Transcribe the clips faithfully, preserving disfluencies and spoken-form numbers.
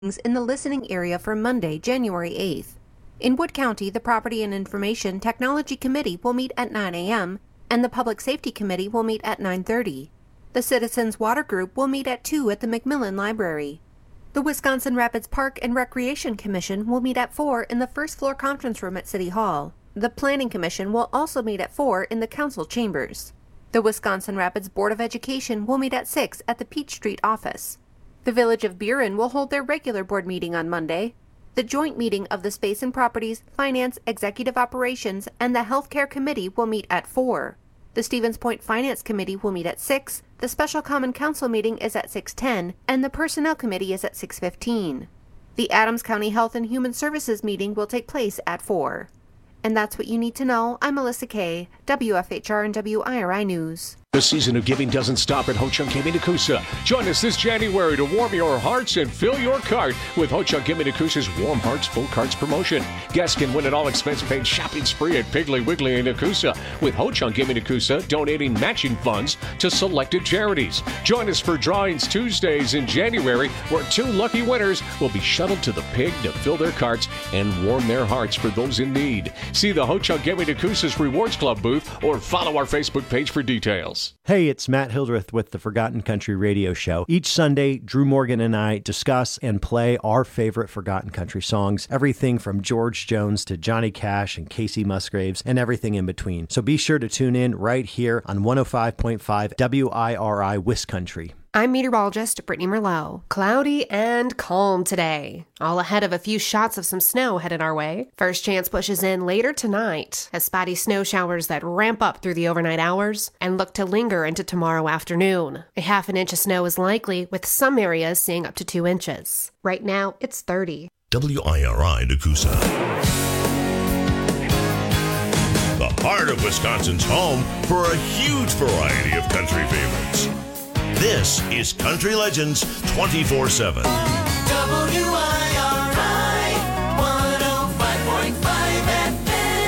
in the listening area for Monday, January eighth. In Wood County, the Property and Information Technology Committee will meet at nine a.m., and the Public Safety Committee will meet at nine thirty. The Citizens Water Group will meet at two at the McMillan Library. The Wisconsin Rapids Park and Recreation Commission will meet at four in the first floor conference room at City Hall. The Planning Commission will also meet at four in the council chambers. The Wisconsin Rapids Board of Education will meet at six at the Peach Street office. The Village of Buren will hold their regular board meeting on Monday. The joint meeting of the Space and Properties, Finance, Executive Operations, and the Healthcare Committee will meet at four. The Stevens Point Finance Committee will meet at six, the Special Common Council meeting is at six ten, and the Personnel Committee is at six fifteen. The Adams County Health and Human Services meeting will take place at four. And that's what you need to know. I'm Melissa Kay, W F H R and W I R I News. The season of giving doesn't stop at Ho-Chunk Gaming Nakusa. Join us this January to warm your hearts and fill your cart with Ho-Chunk Gaming Nakusa's Warm Hearts Full Carts promotion. Guests can win an all-expense-paid shopping spree at Piggly Wiggly in Nakusa, with Ho-Chunk Gaming Nakusa donating matching funds to selected charities. Join us for drawings Tuesdays in January, where two lucky winners will be shuttled to the pig to fill their carts and warm their hearts for those in need. See the Ho-Chunk Gaming Nakusa's Rewards Club booth or follow our Facebook page for details. Hey, it's Matt Hildreth with the Forgotten Country Radio Show. Each Sunday, Drew Morgan and I discuss and play our favorite Forgotten Country songs, everything from George Jones to Johnny Cash and Casey Musgraves and everything in between. So be sure to tune in right here on one oh five point five W I R I Wiscountry. I'm meteorologist Brittany Merlot. Cloudy and calm today, all ahead of a few shots of some snow headed our way. First chance pushes in later tonight as spotty snow showers that ramp up through the overnight hours and look to linger into tomorrow afternoon. A half an inch of snow is likely, with some areas seeing up to two inches. Right now, it's thirty. W I R I Nakusa. The heart of Wisconsin's home for a huge variety of country favorites. This is Country Legends twenty-four seven. W I R I one oh five point five F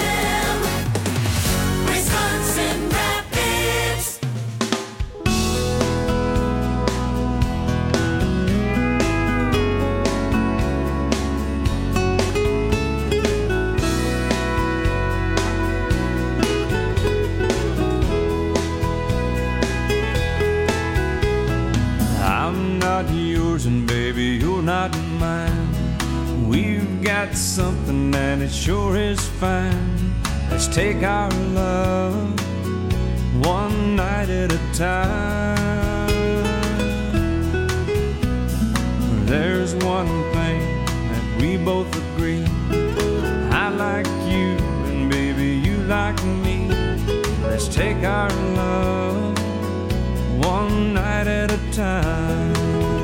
M, Wisconsin Rapids. I'm not yours and baby, you're not mine. We've got something and it sure is fine. Let's take our love one night at a time. There's one thing that we both agree. I like you and baby, you like me. Let's take our love one night at a time.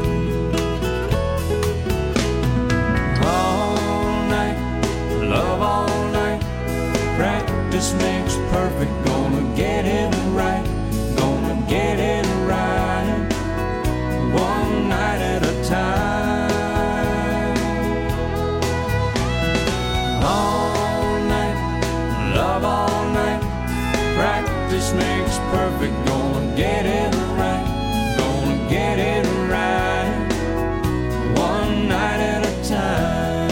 All night, love all night. Practice makes perfect. Gonna get it right. Gonna get it right. One night at a time. All night, love all night. Practice makes perfect. Gonna get it right. Gonna get it right. One night at a time.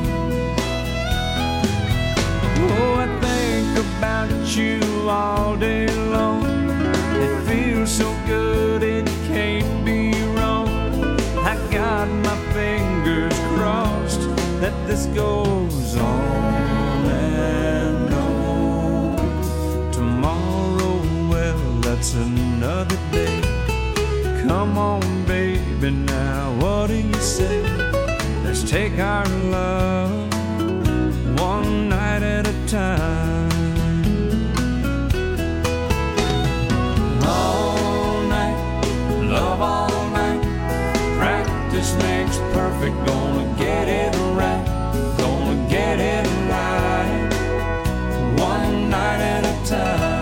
Oh, I think about you all day long. It feels so good, it can't be wrong. I got my fingers crossed that this goes on and on. Tomorrow, well, that's another day. Come on, baby, now what do you say? Let's take our love one night at a time. All night, love all night. Practice makes perfect. Gonna get it right. Gonna get it right. One night at a time.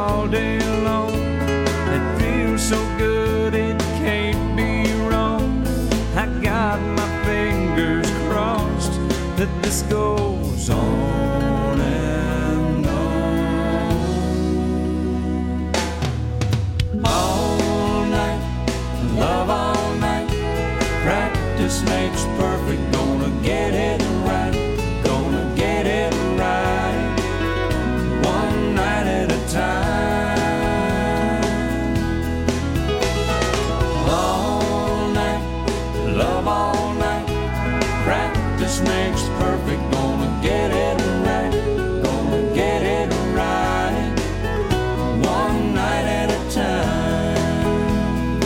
all day long. It feels so good it can't be wrong. I got my fingers crossed that this goes on and on. All night, love all night. Practice makes perfect, gonna get it right. Gonna get it right. One night at a time. All night, love all night. Practice makes perfect, gonna get it right. Gonna get it right. One night at a time.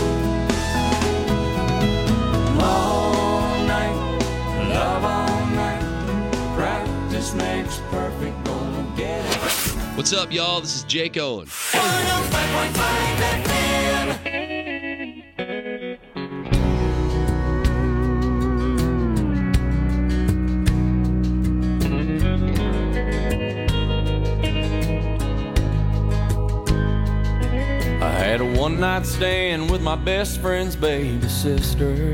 All night, love all night. Practice makes perfect, gonna get it. What's up, y'all? This is Jake Owen. one oh five point five F M. I had a one-night stand with my best friend's baby sister.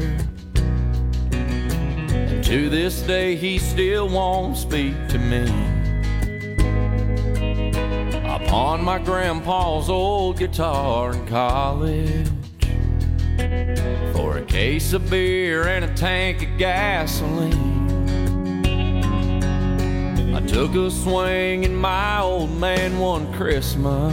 And to this day, he still won't speak to me. I pawned my grandpa's old guitar in college for a case of beer and a tank of gasoline. I took a swing in my old man one Christmas.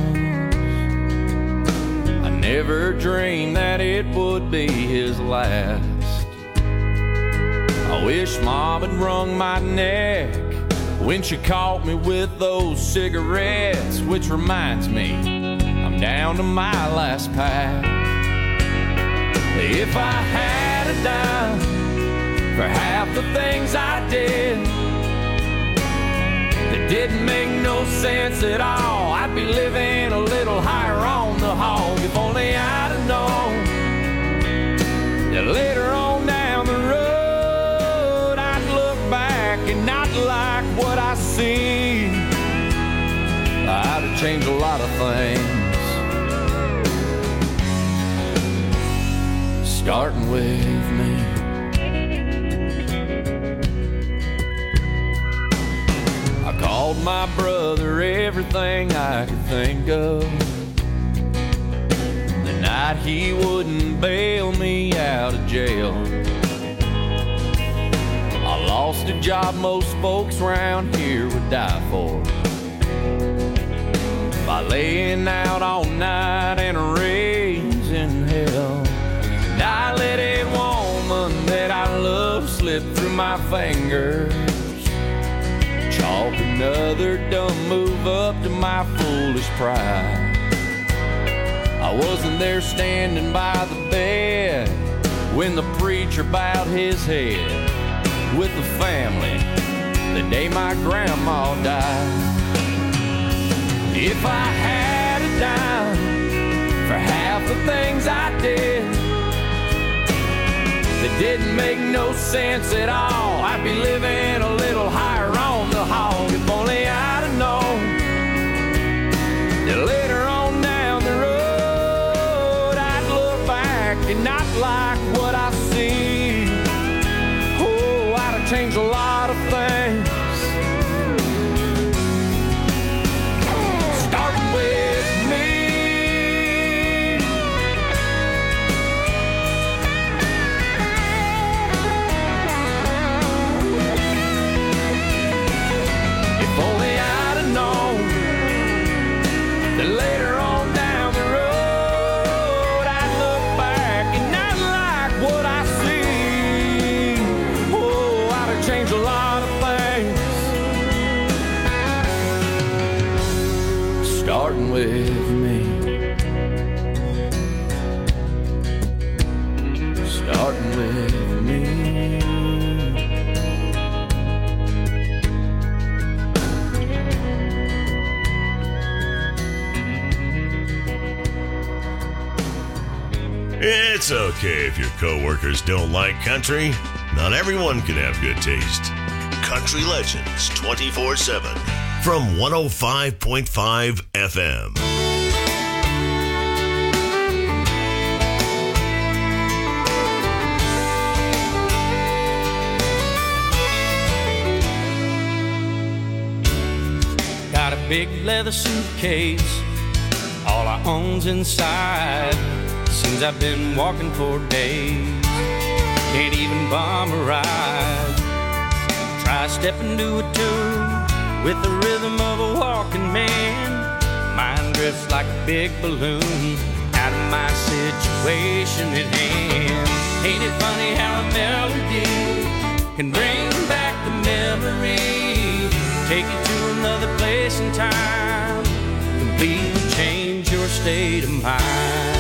I never dreamed that it would be his last. I wish Mom had wrung my neck when she caught me with those cigarettes, which reminds me, I'm down to my last pack. If I had a dime for half the things I did that didn't make no sense at all, I'd be living a little higher on the hog. If only I'd have known that later on down the road I'd look back and not like what I see. I'd have changed a lot of things, starting with me. I called my brother everything I could think of the night he wouldn't bail me out of jail. I lost a job most folks around here would die for, by laying out all night and raising hell. And I let a woman that I love slip through my fingers, chalk another dumb move up to my foolish pride. I wasn't there standing by the bed when the preacher bowed his head with the family the day my grandma died. If I had a dime for half the things I did that didn't make no sense at all, I'd be living a little higher on the hog. If only I'd have known that later on down the road I'd look back and not like what I see. Oh, I'd have changed a lot of things, starting with me. If only I'd have known that later on down the road I'd look back and not like what I see. Oh, I'd have changed a lot of things, starting with me. Starting with me. It's okay if your coworkers don't like country. Not everyone can have good taste. Country Legends twenty-four seven from one oh five point five F M. big leather suitcase, all I own's inside. Seems I've been walking for days, can't even bomb a ride. Try stepping to a tune with the rhythm of a walking man. Mine drifts like a big balloon out of my situation at hand. Ain't it funny how a melody can bring back the memory, take you to another place and time, completely change your state of mind.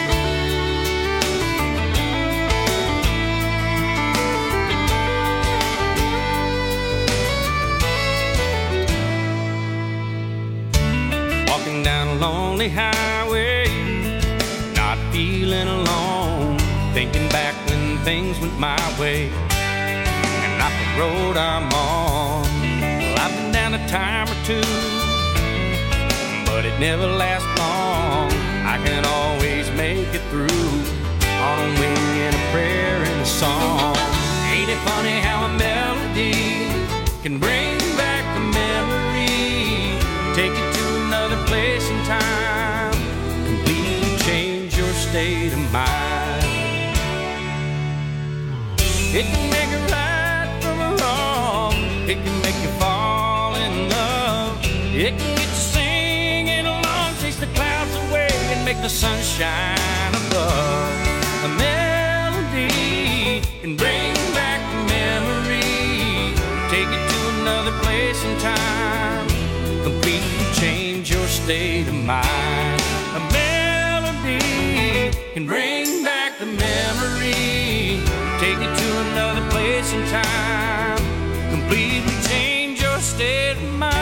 Walking down a lonely highway, not feeling alone, thinking back when things went my way and not the road I'm on. Well, I've been down a time or two, but it never lasts long. I can always make it through on a wing and a prayer and a song. Ain't it funny how a melody can bring back the memory, take you to another place and time, completely change your state of mind. It can make it right from a wrong, it can make you fall in love, it can get you singing along, chase the clouds away and make the sun shine above. A melody can bring back the memory, take you to another place and time, completely change your state of mind. A melody can bring back the memory, take you to another place and time, completely change your state of mind.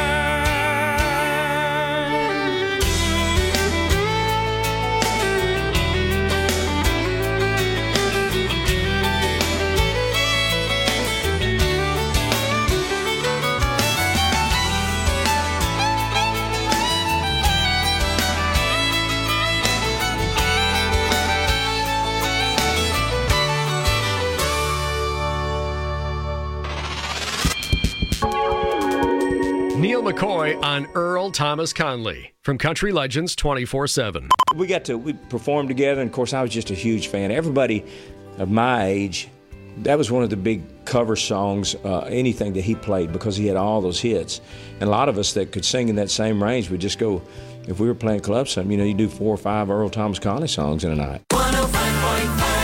Neil McCoy on Earl Thomas Conley from Country Legends twenty-four seven. We got to we performed together, and of course I was just a huge fan. Everybody of my age, that was one of the big cover songs, uh, anything that he played, because he had all those hits. And a lot of us that could sing in that same range would just go, if we were playing club something, you know, you do four or five Earl Thomas Conley songs in a night. one oh five point five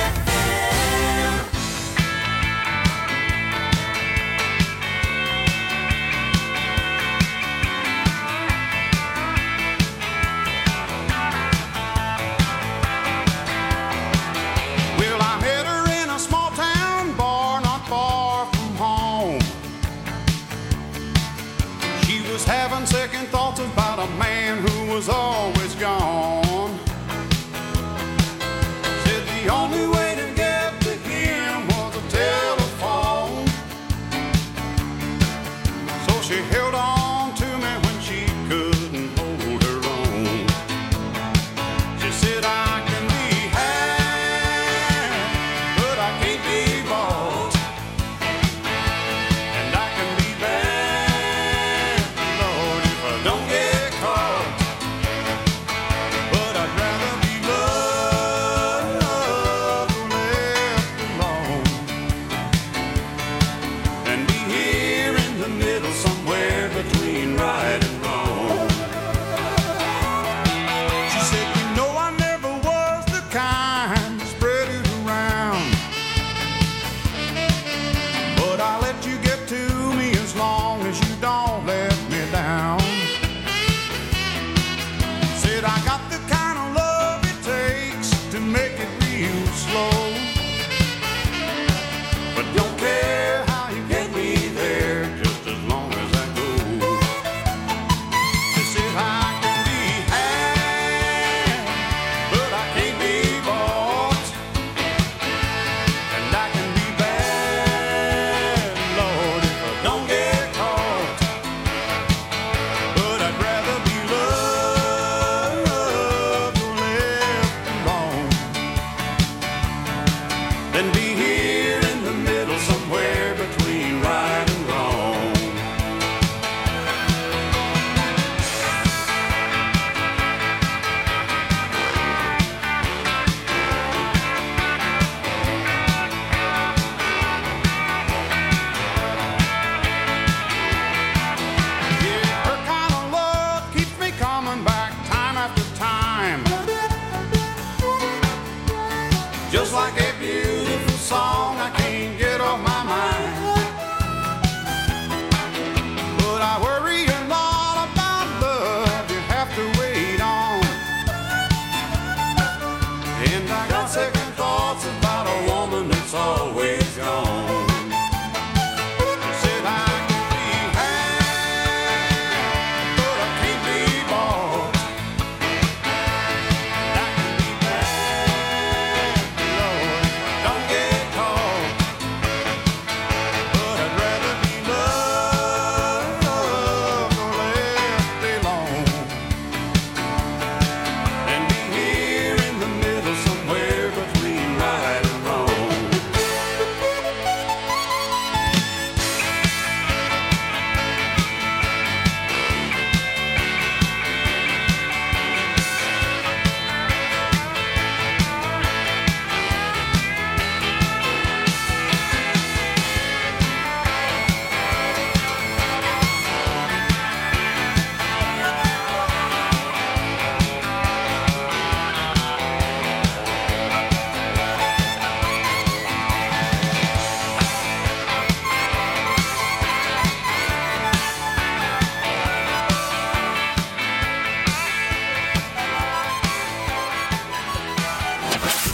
was always gone. Said the only way to get to him was a telephone. So she held on to me when she couldn't hold her own. She said I can be had, but I can't be bought. And I can be bad, Lord, if I don't get caught.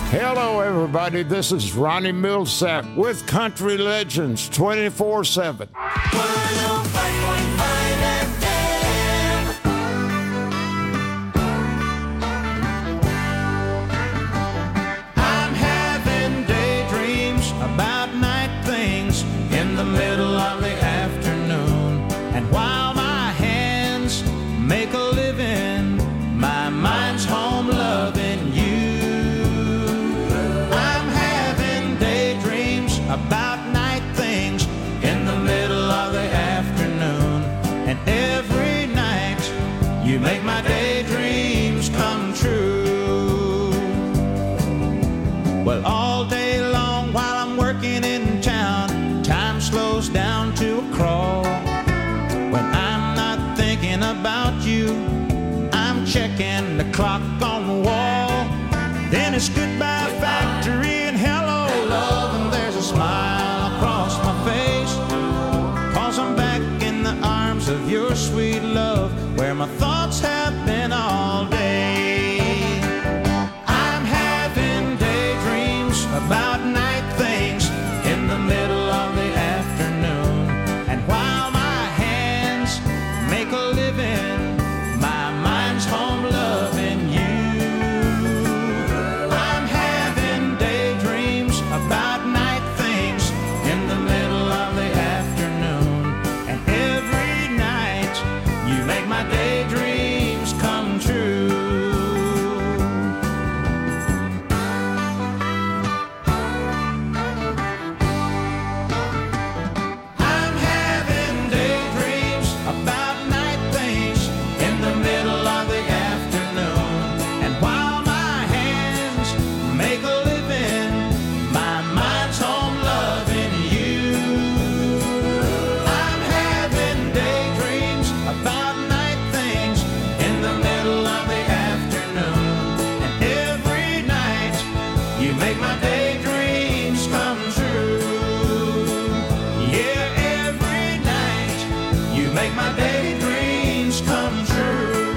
Hello, everybody. This is Ronnie Millsap with Country Legends twenty-four seven. I'm having daydreams about night things in the middle of the afternoon. And while my hands make a living, my mind's home loving you. I'm having daydreams about night things in the middle of the afternoon. And every night you make my daydreams come true. Well, all day long while I'm working in town, time slows down to a crawl. When I'm not thinking about you, I'm checking the clock on the wall. Then it's goodbye factory and hello love, and there's a smile across my face. 'Cause I'm back in the arms of your sweet love, where my thoughts have been all day. I'm having daydreams about night things in the middle of the afternoon. And while my hands make a living, my mind's home loving you. I'm having daydreams about night things in the middle of the afternoon. And every night you make my daydreams come true. I'm having daydreams about night things in the middle of the afternoon. And while my hands make a living, my mind's home loving you. I'm having daydreams about night things in the middle of the afternoon. And every night you make my daydreams come true. Yeah, every night you make my daydreams come true.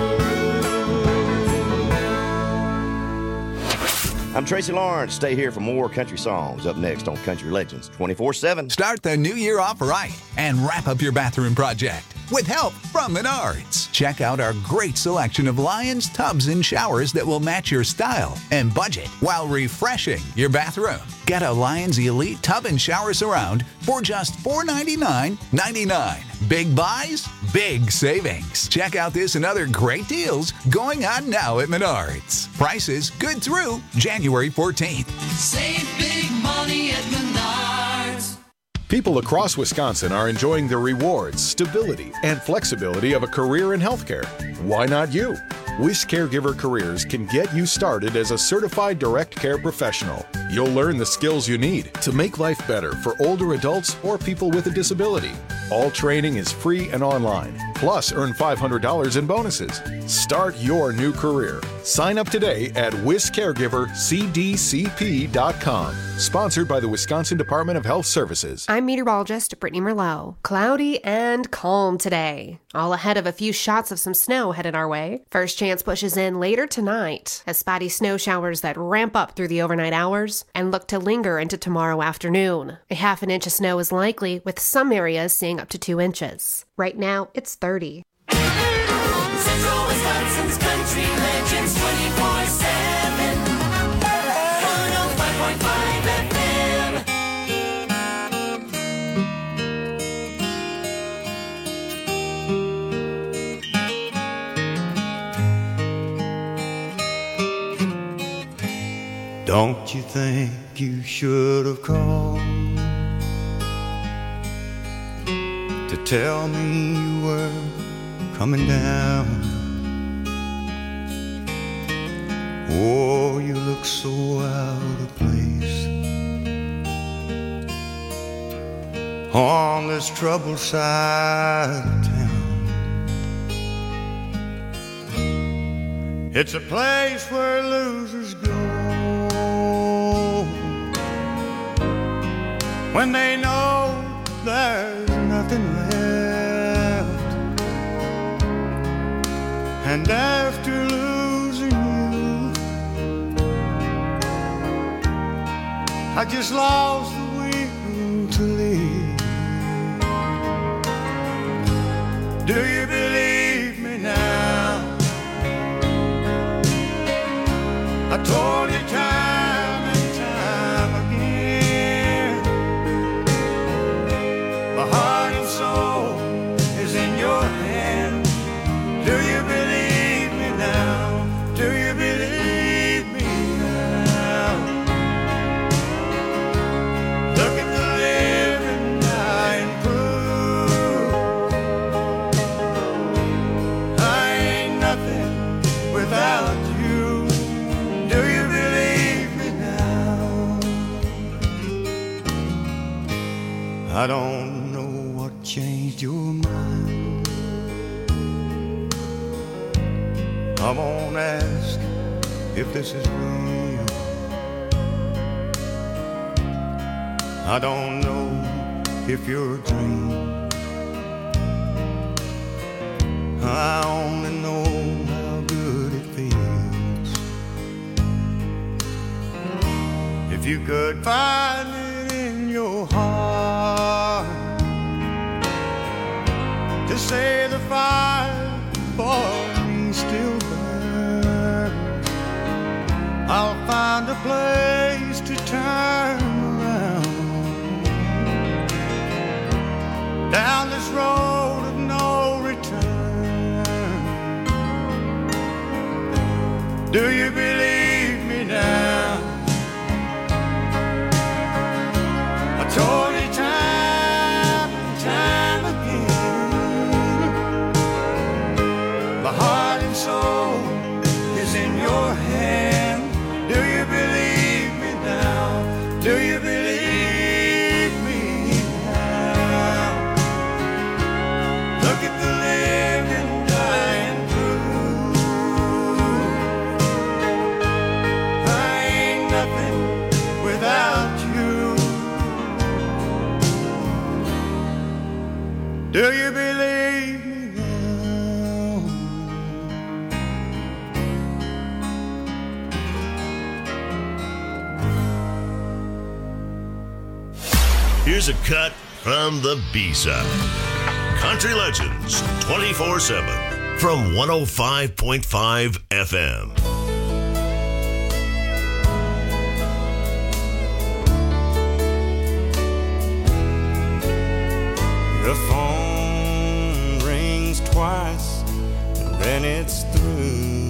I'm Tracy Lawrence. Stay here for more country songs. Up next on Country Legends twenty-four seven. Start the new year off right and wrap up your bathroom project with help from Menards. Check out our great selection of Lions tubs and showers that will match your style and budget while refreshing your bathroom. Get a Lions Elite tub and shower surround for just four ninety-nine ninety-nine. Big buys, big savings. Check out this and other great deals going on now at Menards. Prices good through January fourteenth. Save big money at Menards. People across Wisconsin are enjoying the rewards, stability, and flexibility of a career in healthcare. Why not you? Wish Caregiver Careers can get you started as a certified direct care professional. You'll learn the skills you need to make life better for older adults or people with a disability. All training is free and online. Plus, earn five hundred dollars in bonuses. Start your new career. Sign up today at wis caregiver c d c p dot com. Sponsored by the Wisconsin Department of Health Services. I'm meteorologist Brittany Merlot. Cloudy and calm today. All ahead of a few shots of some snow headed our way. First chance pushes in later tonight as spotty snow showers that ramp up through the overnight hours and look to linger into tomorrow afternoon. A half an inch of snow is likely, with some areas seeing up to two inches. Right now, it's thirty. Central Wisconsin's Country Legends twenty-four seven. one oh five point five F M. Don't you think you should have called to tell me you were coming down? Oh, you look so out of place on this troubled side of town. It's a place where losers go when they know there's nothing left. And after losing you, I just lost the will to live. Do you believe me now? I told you time and time again, my heart and soul is in your hand. Do you believe me now? Do you believe me now? Look at the living dying proof. I ain't nothing without you. Do you believe me now? I don't know what changed your mind. I won't ask if this is real. I don't know if you're a dream. I only know how good it feels. If you could find it in your heart to say the fire for me still burns, I'll find a place to turn around. Down this road of no return. Do you believe me now? I told you time and time again, my heart and soul is in your hand. Do you believe me now? Do you believe me now? Look at the living dying through. I ain't nothing without you. Do you believe me now? Here's a cut from the B-side. Country Legends twenty-four seven from one oh five point five F M. The phone rings twice, and then it's through.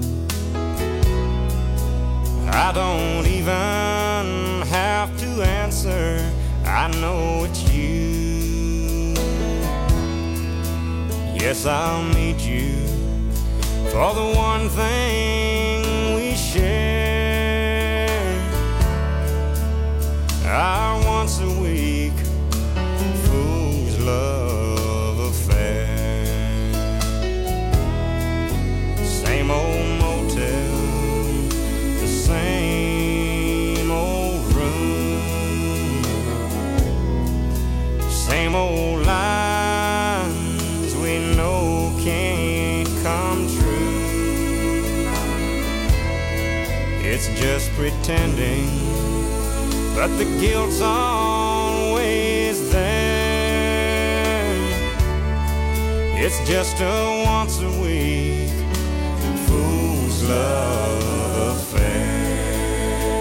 I don't even have to answer. I know it's you. Yes, I'll meet you for the one thing we share. Our once a week fool's love affair. Same old motel, the same old room, same old lines we know can't come true. It's just pretending, but the guilt's always there. It's just a once a week fool's love affair.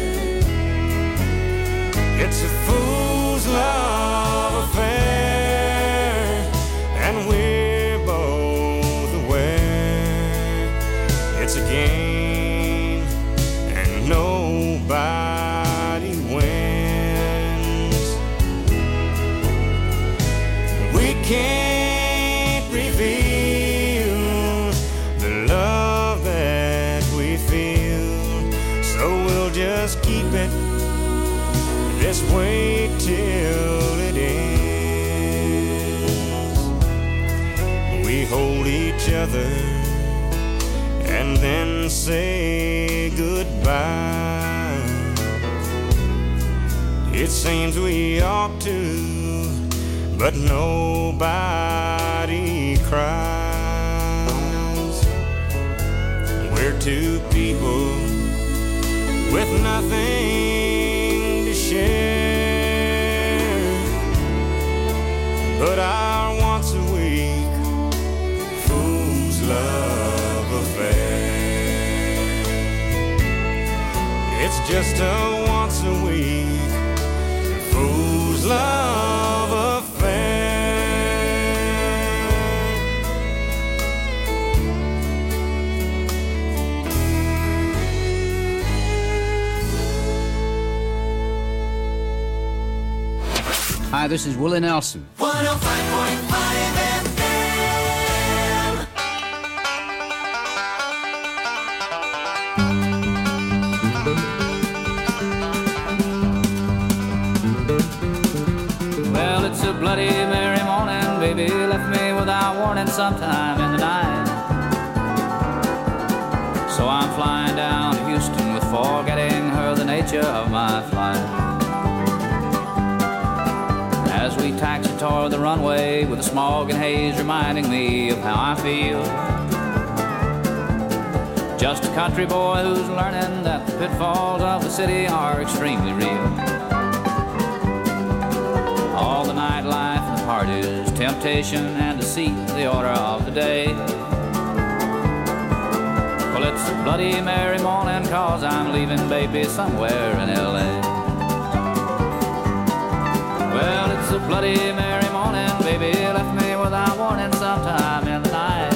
It's a fool's love affair, and we're both aware. It's a game, and nobody wins. We can't reveal the love that we feel, so we'll just keep it this way till it ends. We hold each other and then say goodbye. It seems we ought to, but nobody cries. We're two people with nothing But our once a week fool's love affair, it's just a once a week fool's love affair. Hi, this is Willie Nelson. one oh five point five F M. Well, it's a bloody merry morning, baby left me without warning sometime in the night. So I'm flying down to Houston with forgetting her the nature of my flight. As we taxi toward the runway with the smog and haze reminding me of how I feel. Just a country boy who's learning that the pitfalls of the city are extremely real. All the nightlife and the parties, temptation and deceit, the order of the day. Well, it's a bloody merry morning, cause I'm leaving baby somewhere in L A. Well, it's a bloody merry morning, baby left me without warning sometime in the night.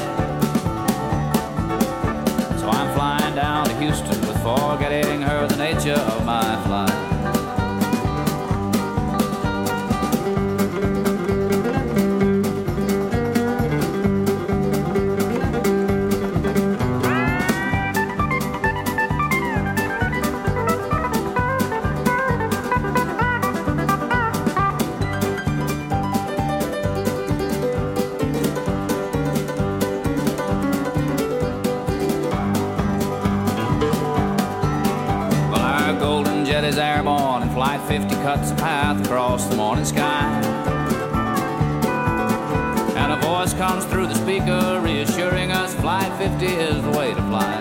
So I'm flying down to Houston with forgetting her the nature of my flight. Is airborne and Flight fifty cuts a path across the morning sky. And a voice comes through the speaker reassuring us Flight fifty is the way to fly.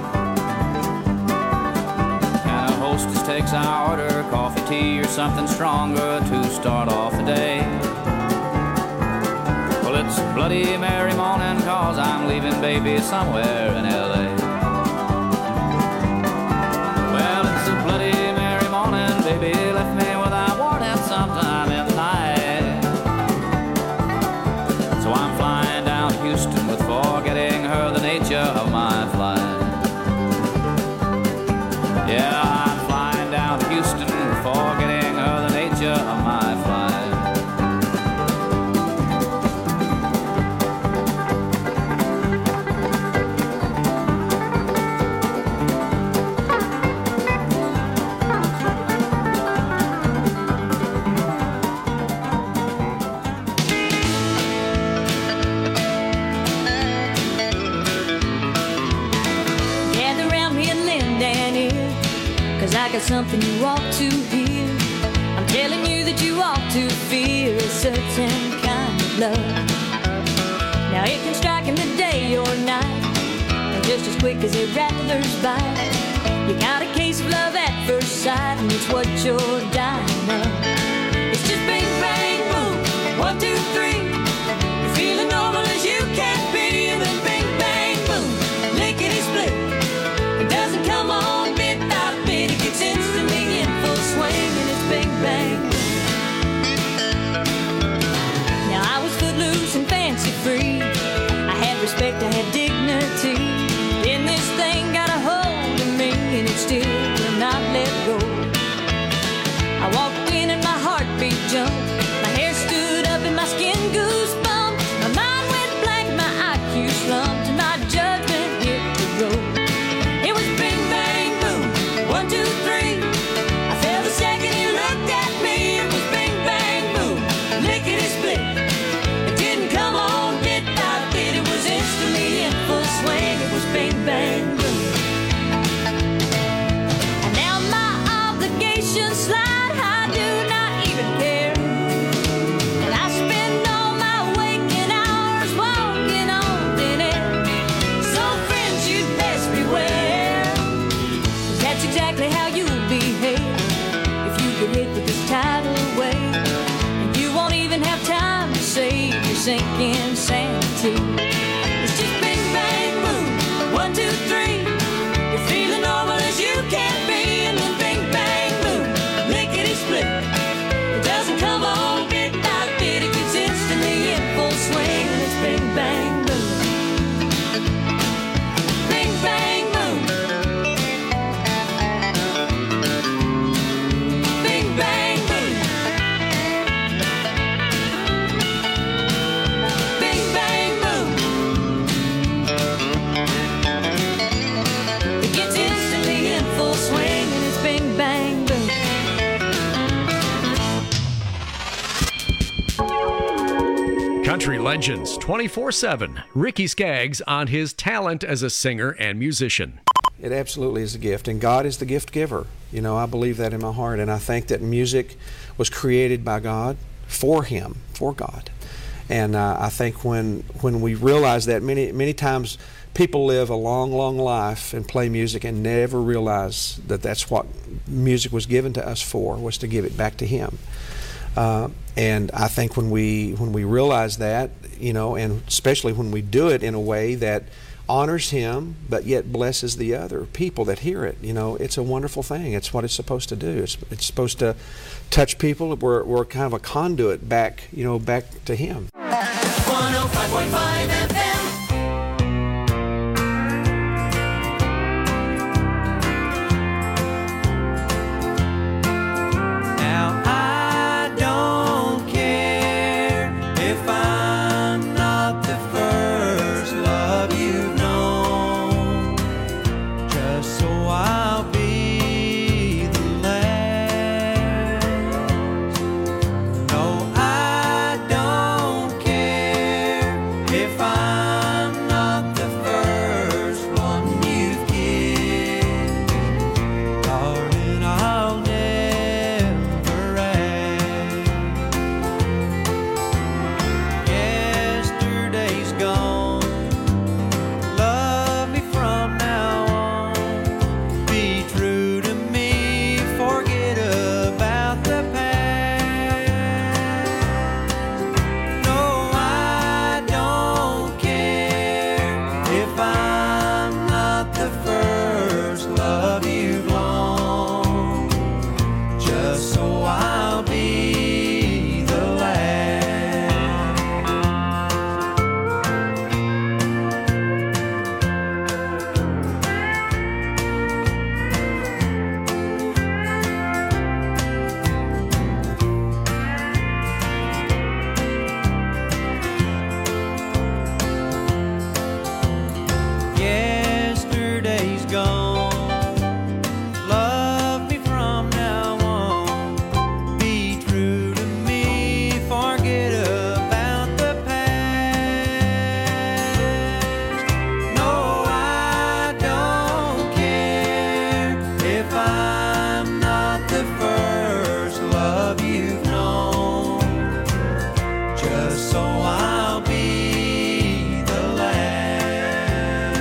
And a hostess takes our order, coffee, tea or something stronger to start off the day. Well, it's a bloody merry morning, cause I'm leaving baby somewhere in L A. Well, it's a bloody baby left me without warning sometime in the night. So I'm flying down to Houston with forgetting her the nature of my flight. Yeah, I'm flying down to Houston with forgetting her the nature of my flight. I got something you ought to hear. I'm telling you that you ought to fear a certain kind of love. Now it can strike in the day or night, and just as quick as a rattler's bite. You got a case of love at first sight, and it's what you're dying of. It's just bang, bang, boom, one, two, three. You're feeling normal as you can be, and then bang, bang, boom, lickety split. It doesn't come on bit by bit, it gets instantly in full swing, and it's bang, bang. Now I was footloose and fancy free. I had respect, I had dignity. Then this thing got a hold of me, and it still will not let go. I walked in and my heartbeat jumped. My hair stood up and my skin goosebumped. My mind went blank, my I Q slumped, and my judgment hit the road. It was bang, bang, boom, one, two, three. I felt the second you looked at me. It was bang, bang, boom, lickety split. It didn't come on bit by bit. It was instantly in full swing. It was bang, bang, boom. And now my obligations slide. I do not even care. And I spend all my waking hours walking on thin air. So friends, you'd best beware. That's exactly how you'll behave if you get hit with this tidal wave, and you won't even have time to save your sinking sanity. It's just bing, bang, boom, one, two, three. You're feeling normal as you can be, and then bing, bang, boom, lickety split. It doesn't come on bit by bit, it gets instantly in full swing, and it's bing, bang, boom. Bing, bang, boom. Bing, bang, boom. Bing, bang, boom. It gets instantly in full swing, and it's bing, bang, boom. Country Legends twenty-four seven. Ricky Skaggs on his talent as a singer and musician. It absolutely is a gift, and God is the gift giver. You know, I believe that in my heart, and I think that music was created by God for Him, for God. And uh, I think when when we realize that, many many times people live a long, long life and play music and never realize that that's what music was given to us for, was to give it back to Him. Uh, and I think when we when we realize that, you know, and especially when we do it in a way that honors Him, but yet blesses the other people that hear it, you know, it's a wonderful thing. It's what it's supposed to do. It's it's supposed to touch people. We're we're kind of a conduit back, you know, back to Him. one oh five point five F M. Now I don't care if I'm not the first love you've known, just so I'll be the last. No, I don't care if I'm not the first one you've kissed. Darling, I'll never ask. Yesterday's gone. Love me from now on. Be true to me. Forget about the past. No, I don't care if I'm not the first love you've known, just so I'll be the last. Yesterday's gone. Love me from now on. Be true to me. Forget about the past. No, I don't care if I'm not the first love you've known, just so I'll be the last.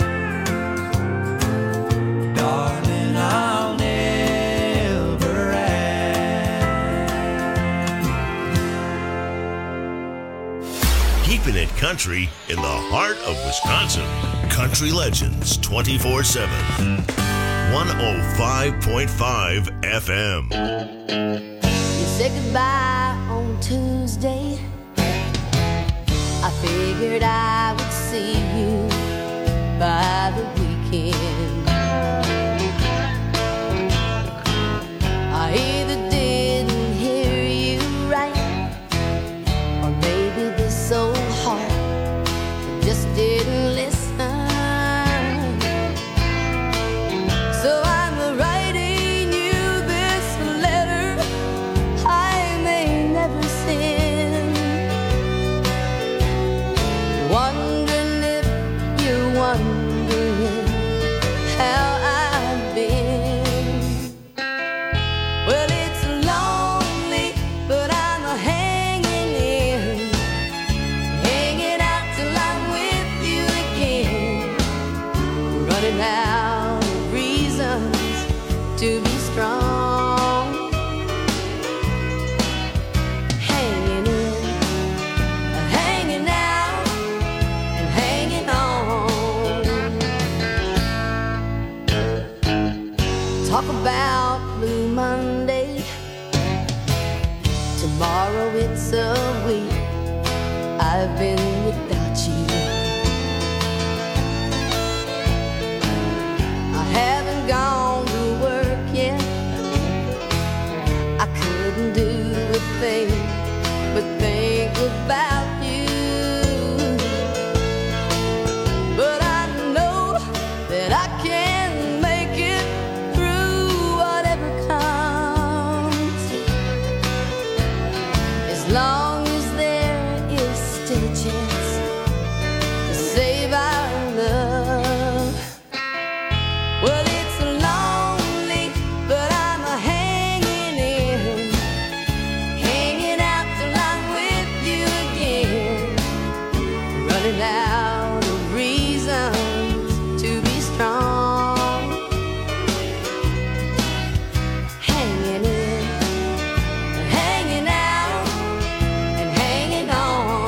Darling, I'll never ask. Keeping it country in the heart of Wisconsin. Country Legends twenty-four seven. one oh five point five F M. You said goodbye on Tuesday. I figured I would see you by the weekend. I either didn't hear you right, or maybe this old heart just didn't listen. So I'm writing you this letter I may never send, wondering if you're wondering talk about Blue Monday. Tomorrow it's a week I've been without you. I haven't gone to work yet. I couldn't do a thing but think about you. But I know that I can make it through whatever comes, as long as there is still a chance to save our love. Well, it's lonely, but I'm a hanging in, hanging out till I'm with you again, running out of reasons to be strong, hanging in, hanging out, and hanging on.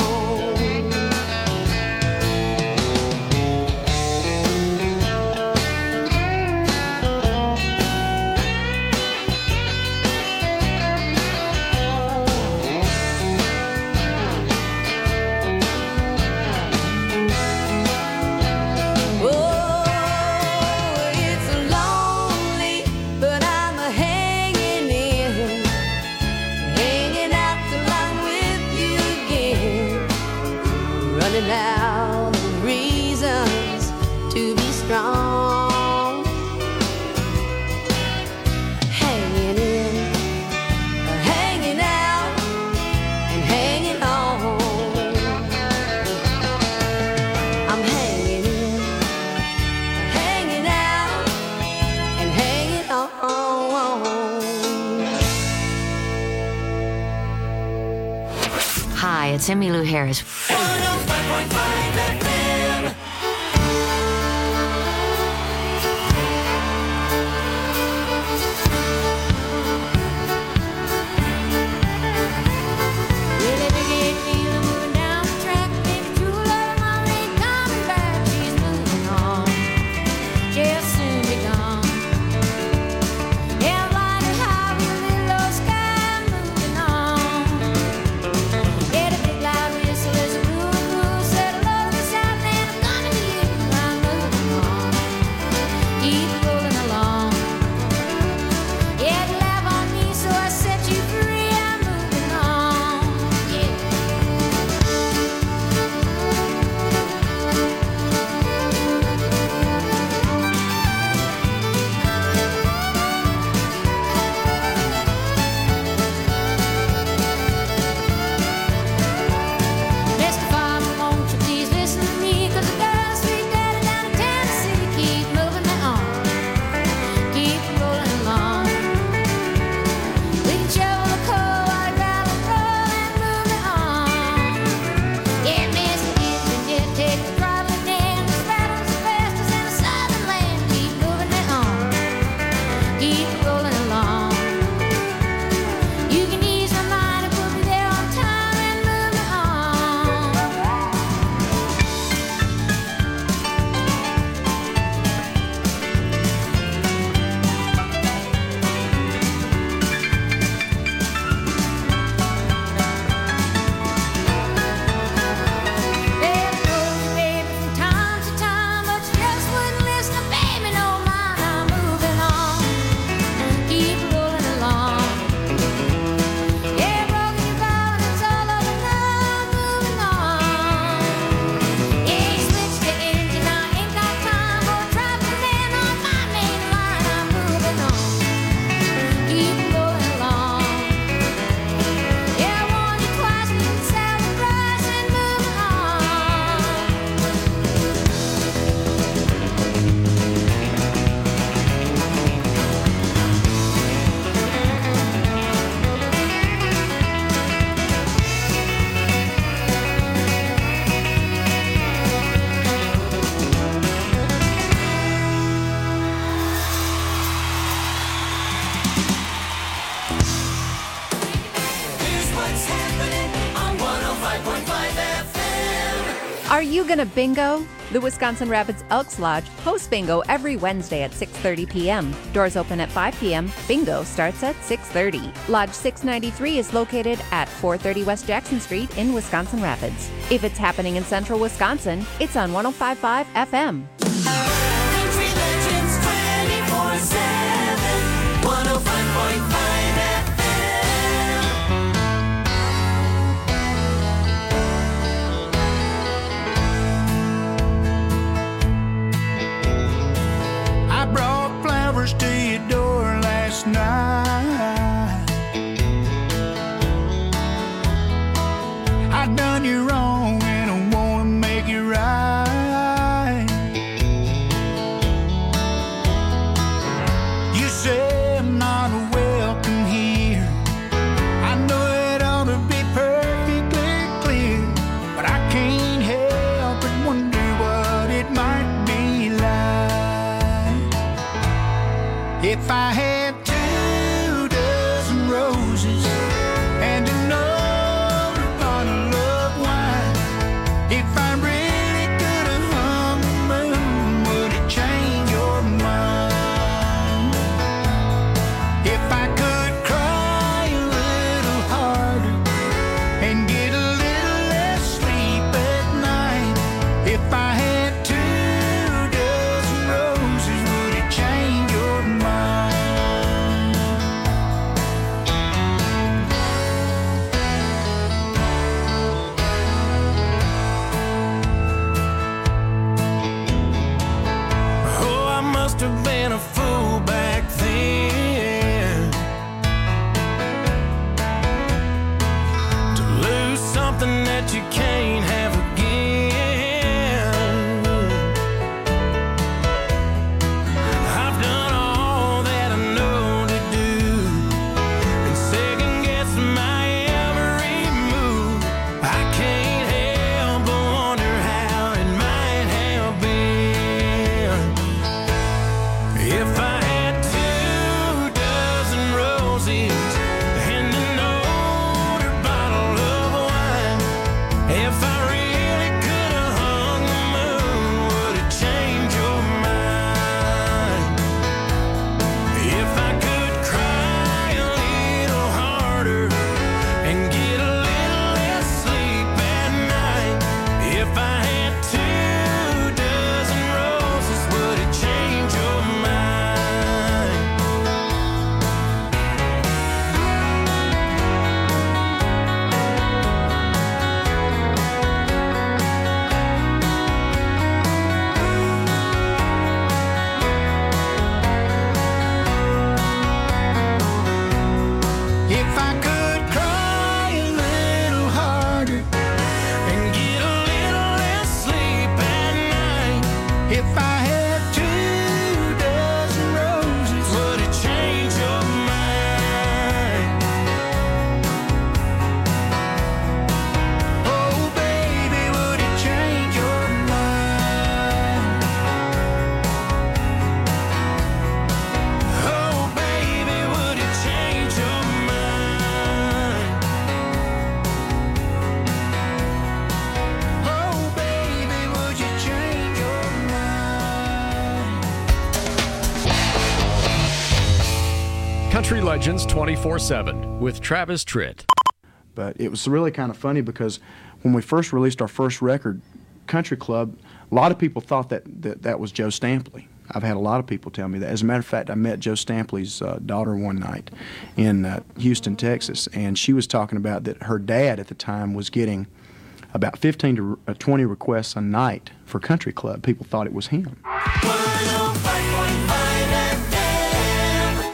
Oh, it's lonely, but I'm a hanging in, hanging out till I'm with you again, running out of reasons to be strong, hanging in, hanging out, and hanging on. I'm hanging in, hanging out, and hanging on. Hi, it's Emmylou Harris. one oh five point five F M. Really big feeling moving down the track. Baby, true love, mom ain't coming back. She's moving on. She'll soon be gone. Yeah, flying high with a little low sky, moving on. Get a big loud whistle as a blue Are you gonna bingo? The Wisconsin Rapids Elks Lodge hosts bingo every Wednesday at six thirty p.m. Doors open at five p.m. Bingo starts at six thirty. Lodge six ninety-three is located at four thirty West Jackson Street in Wisconsin Rapids. If it's happening in central Wisconsin, it's on one oh five point five F M. Country Legends twenty-four seven, one oh five point five F M. I brought flowers to your door last night. I done you wrong and I wanna make it right. You say I'm not welcome here. I know it ought to be perfectly clear, but I can't help but wonder what it might be like if I had two dozen roses and an older bottle of wine. If I really could have hung the moon, would it change your mind? If I could cry a little harder and get a little less sleep at night. If I had two dozen roses, would it change your mind? Oh, I must have been a fool back then to lose something that you can't have again. I've done all that I know to do and second guess my every move. I can't help but wonder how it might have been if I had two dozen roses and an older bottle of wine. If I really could have hung the moon, would it change your mind? If I could cry a little harder and get a little less sleep at night. If I had two dozen roses, would it change your mind? If I could cry a little harder and get a little less sleep at night. If I had two dozen roses, would it change your mind? Oh, baby, would it change your mind? Oh, baby, would it change your mind? Oh, baby, would you change your mind? Country Legends twenty-four seven with Travis Tritt. But it was really kind of funny because when we first released our first record, Country Club, a lot of people thought that that, that was Joe Stampley. I've had a lot of people tell me that. As a matter of fact, I met Joe Stampley's uh, daughter one night in uh, Houston, Texas, and she was talking about that her dad at the time was getting about fifteen to twenty requests a night for Country Club. People thought it was him. one oh five point five F M.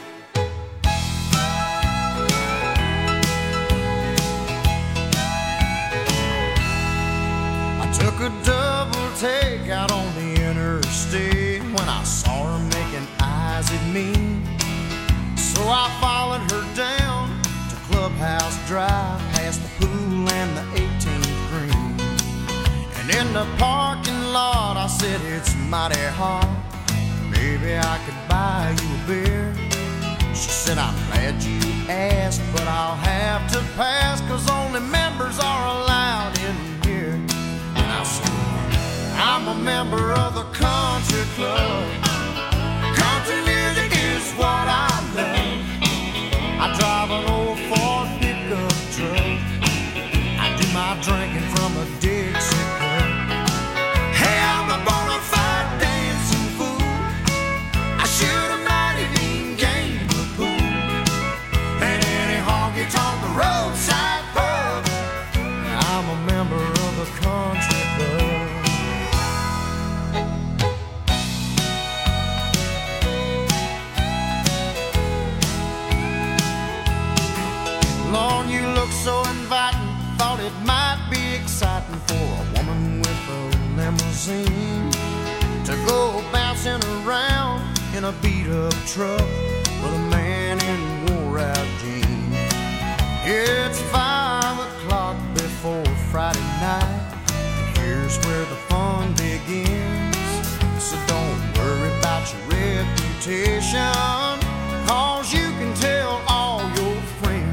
I took a double take out on the interstate when I saw her making eyes at me. So I followed her down to Clubhouse Drive, past the pool and the eighteenth green. And in the parking lot I said, it's mighty hot, maybe I could buy you a beer. She said, I'm glad you asked, but I'll have to pass, 'cause only members are allowed in here. And I said, member of the country club. Country music is what I love. I drive an old Ford pickup truck. I do my drinking from a Dixie cup. Hey, I'm a bona fide dancing fool. I shoot a mighty mean game of pool. And any honky-tonk roadside pub. I'm a member of the country club. Lord, you look so inviting. Thought it might be exciting for a woman with a limousine to go bouncing around in a beat-up truck with a man in wore-out jeans. It's five o'clock before Friday night, and here's where the fun begins. So don't worry about your reputation, 'cause you can tell all your friends.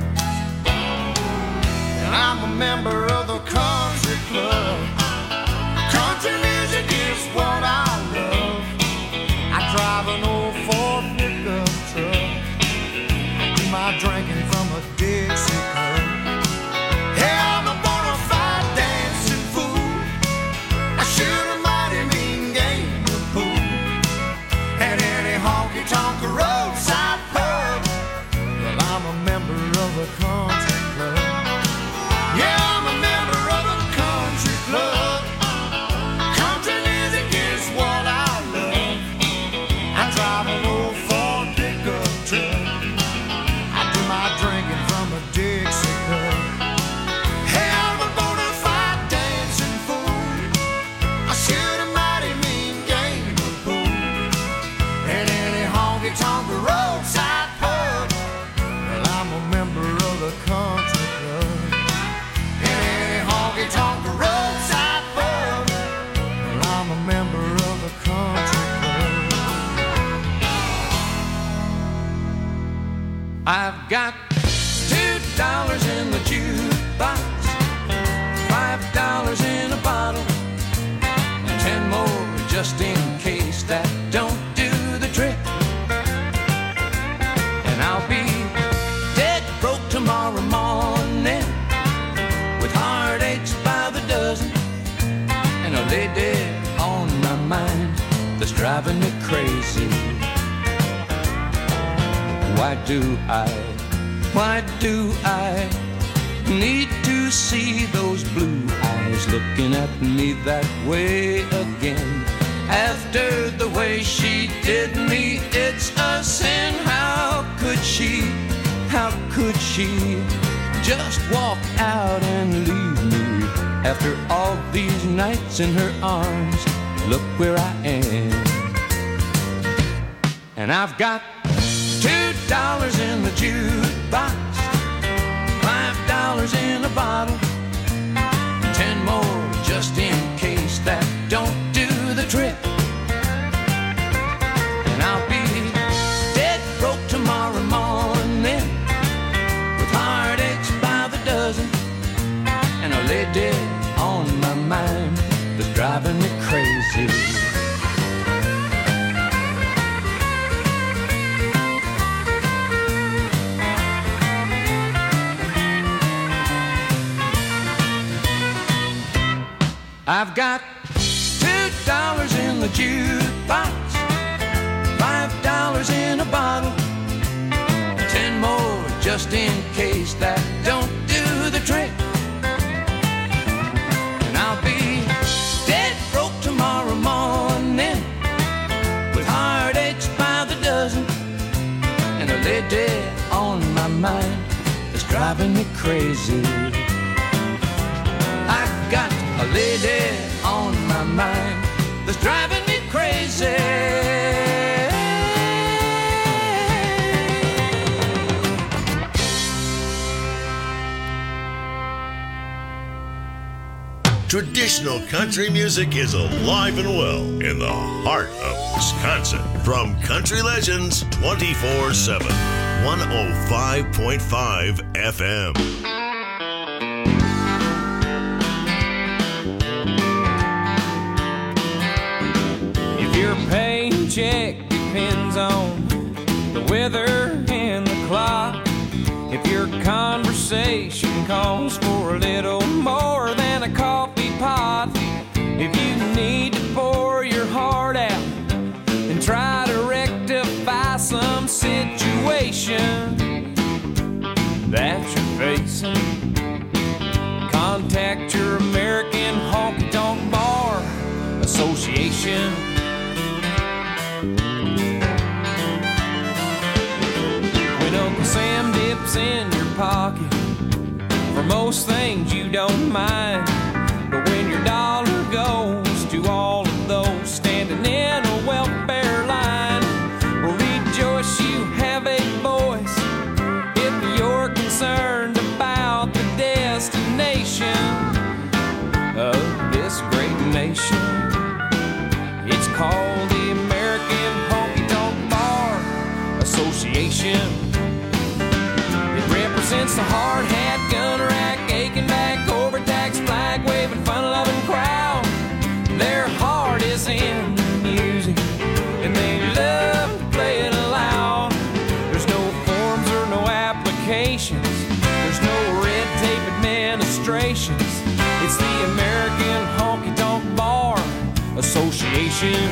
And I'm a member of the country club. Country music is what I love. I drive an old Ford pickup truck. I do my drinking from a Dixie cup. Hey, I'm a bona fide dancing fool. I shoot a mighty mean game of pool. At any honky-tonk roadside pub. Well, I'm a member of the country club. Yeah, I'm a member of the country club. Country music is what I love. I drive an old Ford pickup truck. I do my drinking from a Dixie cup. Hey, I'm a bona fide dancing fool. I shoot a mighty mean game of pool. At any honky-tonk roadside pub. Well, I'm a member of the country club. At any honky-tonk roadside pub. Well, I'm a member of the country club. I've got two dollars in the jukebox, five dollars in a bottle, and ten more just in case that don't do the trick. And I'll be dead broke tomorrow morning, with heartaches by the dozen, and a lay dead on my mind that's driving me crazy. Why do I, why do I need to see those blue eyes looking at me that way again? After the way she did me, it's a sin. How could she, how could she just walk out and leave me? After all these nights in her arms, look where I am. And I've got two dollars in the jukebox, five dollars in a bottle, ten more just in case that don't do the trick. And I'll be dead broke tomorrow morning, with heartaches by the dozen, and a lay dead on my mind that's driving me crazy. I've got two dollars in the jukebox, five dollars in a bottle, ten more just in case that don't do the trick. And I'll be dead broke tomorrow morning, with heartaches by the dozen, and a lay dead on my mind that's driving me crazy. I've got a lady on my mind that's driving me crazy. Traditional country music is alive and well in the heart of Wisconsin. From Country Legends twenty-four seven, one oh five point five F M. on the weather and the clock. If your conversation calls for a little more than a coffee pot, if you need to pour your heart out and try to rectify some situation that you're facing, contact your American Honky Tonk Bar Association. When Uncle Sam dips in your pocket, for most things you don't mind, but when your dollar goes to all of those standing in a welfare line, well, rejoice you have a voice if you're concerned about the destination of this great nation. It's called the American Honky Tonk Bar Association. It represents the hard hat, gun rack, aching back, overtaxed, flag waving, fun loving crowd. Their heart is in the music and they love to play it loud. There's no forms or no applications, there's no red tape administrations. It's the American Honky Tonk Bar Association.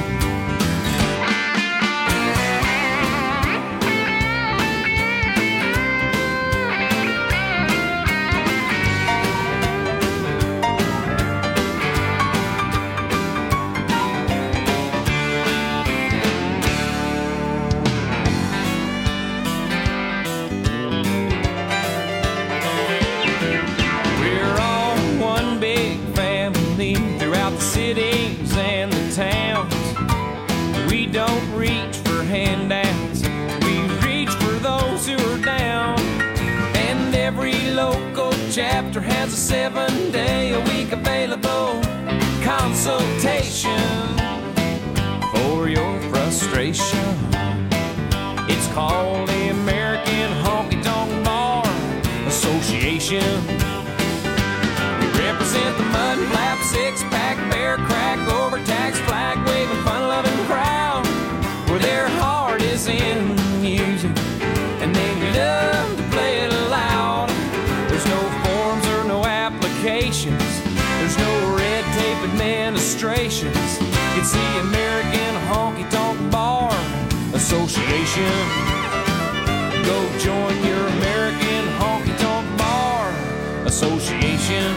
We're all one big family throughout the cities and the towns. We don't reach for handouts, we reach for those who are down. And every local chapter has a seven day a week available consultation for your frustration. It's called the American Honky Tonk Bar Association. We represent the mud flap, six pack, bear crack, overtaxed, flag waving, fun loving crowd, where their heart is in the music and they love to play it loud. There's no forms or no applications, there's no red tape administrations. It's the American Honky Tonk Bar Association. Go join your American Honky Tonk Bar Association.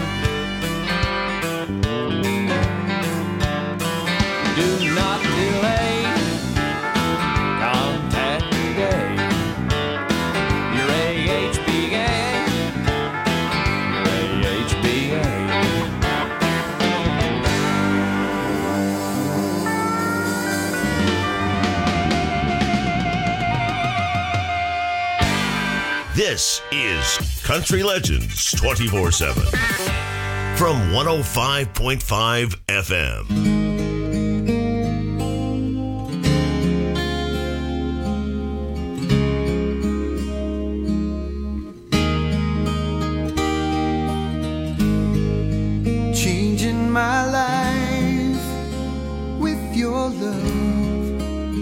Do not delay, contact today your A H B A, your A H B A. This is Country Legends twenty-four seven from one oh five point five F M. Changing my life with your love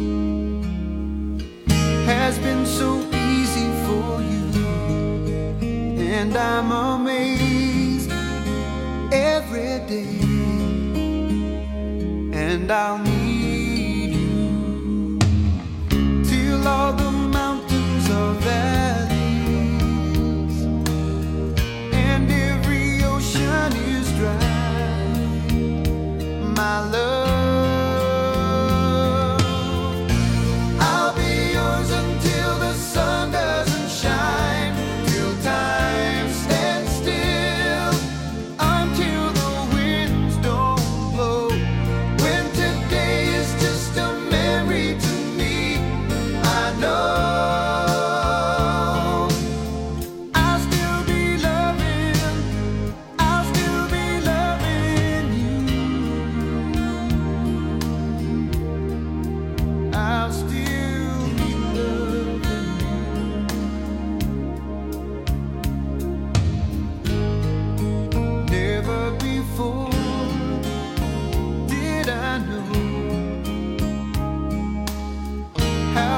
has been so easy for you, and I'm amazed every day, and I'll need you till all the mountains are valleys and every ocean is dry. My love, I'll be yours until the sun doesn't shine, till time stands still, until the winds don't blow. When today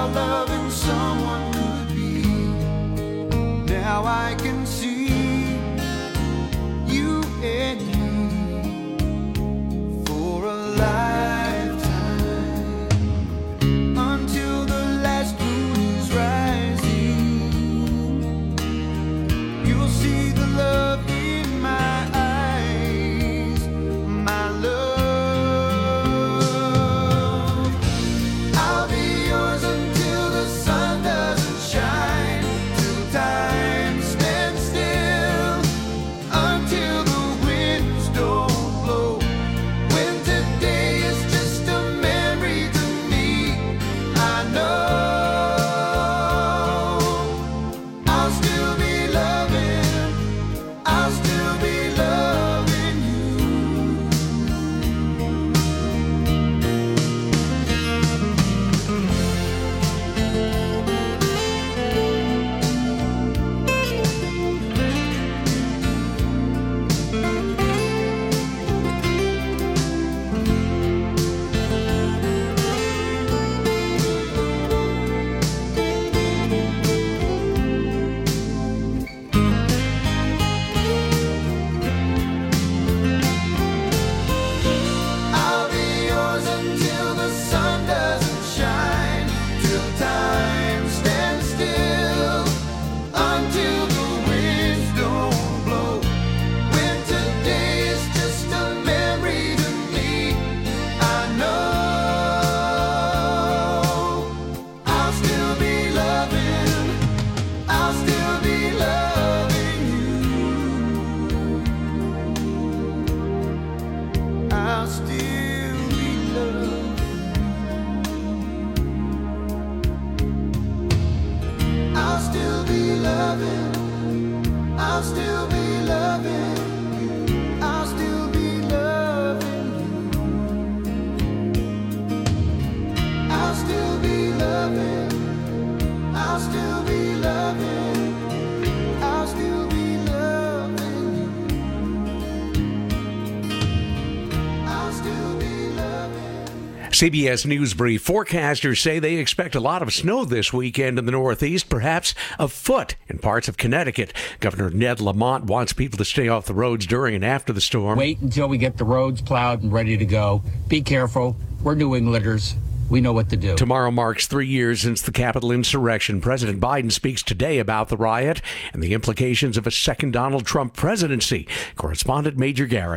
how loving someone could be. Now I can see you and me for a lifetime, until the last moon is rising. You'll see the love in my eyes, my love. I'll be yours until the sun doesn't shine, till time stands still, until the winds don't blow. When today is just a memory to me, I know I'll still be loving, I'll still be loving you. I'll be yours until the sun doesn't shine, till time stands still, until the winds don't blow. When today is just a memory to me, I know I'll still be loving, I'll still be loving you. I'll still be loving, I'll still be loving, I'll still be loving you. I'll still be loving you. I'll still be loving, I'll still be loving, I'll still be loving you. I'll still be loving. C B S News Brief. Forecasters say they expect a lot of snow this weekend in the Northeast, perhaps a foot in parts of Connecticut. Governor Ned Lamont wants people to stay off the roads during and after the storm. Wait until we get the roads plowed and ready to go. Be careful. We're New Englanders. We know what to do. Tomorrow marks three years since the Capitol insurrection. President Biden speaks today about the riot and the implications of a second Donald Trump presidency. Correspondent Major Garrett.